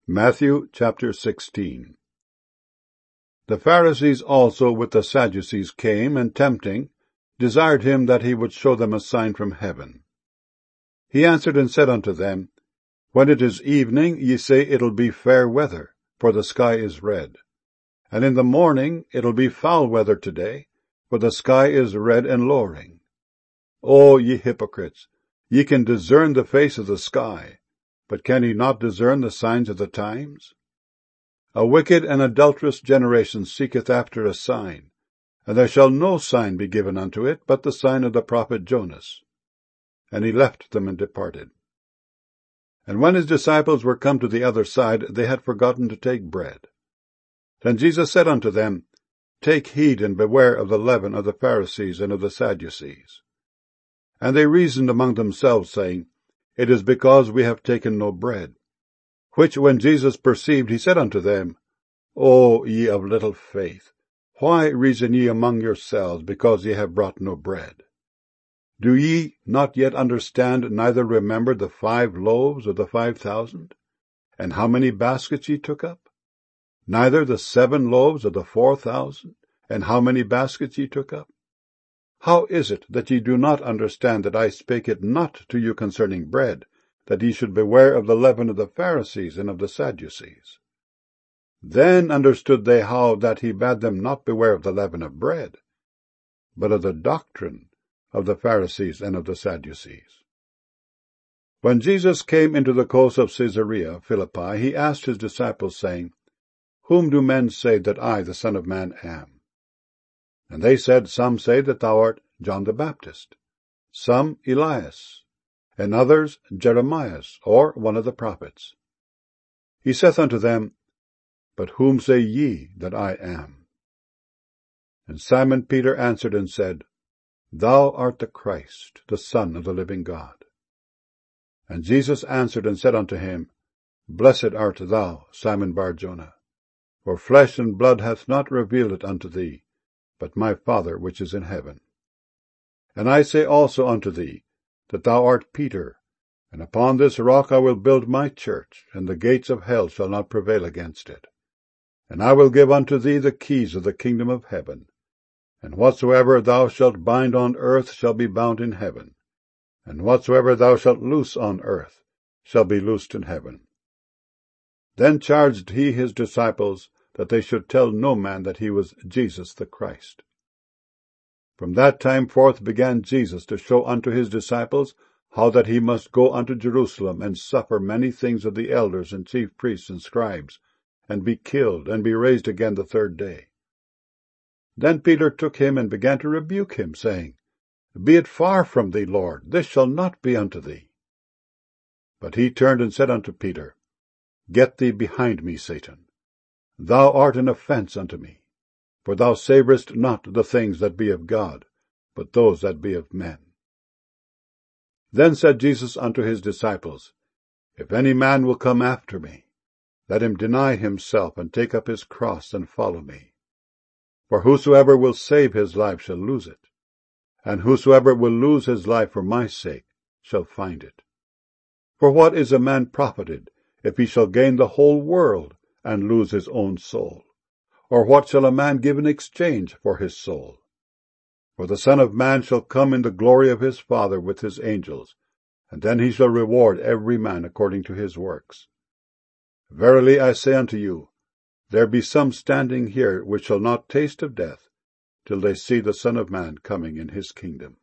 Matthew chapter 16. The Pharisees also with the Sadducees came, and tempting, desired him that he would show them a sign from heaven. He answered and said unto them, When it is evening, ye say, It'll be fair weather, for the sky is red. And in the morning, It'll be foul weather today, for the sky is red and lowering. O ye hypocrites, ye can discern the face of the sky, but can ye not discern the signs of the times? A wicked and adulterous generation seeketh after a sign, and there shall no sign be given unto it, but the sign of the prophet Jonas. And he left them and departed. And when his disciples were come to the other side, they had forgotten to take bread. Then Jesus said unto them, Take heed and beware of the leaven of the Pharisees and of the Sadducees. And they reasoned among themselves, saying, It is because we have taken no bread. Which when Jesus perceived, he said unto them, O ye of little faith, why reason ye among yourselves, because ye have brought no bread? Do ye not yet understand, neither remember the 5 loaves of the 5,000, and how many baskets ye took up? Neither the 7 loaves of the 4,000, and how many baskets ye took up? How is it that ye do not understand that I spake it not to you concerning bread, that ye should beware of the leaven of the Pharisees and of the Sadducees? Then understood they how that he bade them not beware of the leaven of bread, but of the doctrine of the Pharisees and of the Sadducees. When Jesus came into the coast of Caesarea Philippi, he asked his disciples, saying, Whom do men say that I, the Son of Man, am? And they said, Some say that thou art John the Baptist, some Elias, and others Jeremias, or one of the prophets. He saith unto them, But whom say ye that I am? And Simon Peter answered and said, Thou art the Christ, the Son of the living God. And Jesus answered and said unto him, Blessed art thou, Simon Bar-Jonah, for flesh and blood hath not revealed it unto thee, but my Father which is in heaven. And I say also unto thee, that thou art Peter, and upon this rock I will build my church, and the gates of hell shall not prevail against it. And I will give unto thee the keys of the kingdom of heaven. And whatsoever thou shalt bind on earth shall be bound in heaven, and whatsoever thou shalt loose on earth shall be loosed in heaven. Then charged he his disciples that they should tell no man that he was Jesus the Christ. From that time forth began Jesus to show unto his disciples how that he must go unto Jerusalem, and suffer many things of the elders and chief priests and scribes, and be killed, and be raised again the 3rd day. Then Peter took him and began to rebuke him, saying, Be it far from thee, Lord, this shall not be unto thee. But he turned and said unto Peter, Get thee behind me, Satan. Thou art an offence unto me, for thou savourest not the things that be of God, but those that be of men. Then said Jesus unto his disciples, If any man will come after me, let him deny himself, and take up his cross, and follow me. For whosoever will save his life shall lose it, and whosoever will lose his life for my sake shall find it. For what is a man profited, if he shall gain the whole world, and lose his own soul? Or what shall a man give in exchange for his soul? For the Son of Man shall come in the glory of his Father with his angels, and then he shall reward every man according to his works. Verily I say unto you, there be some standing here which shall not taste of death, till they see the Son of Man coming in his kingdom.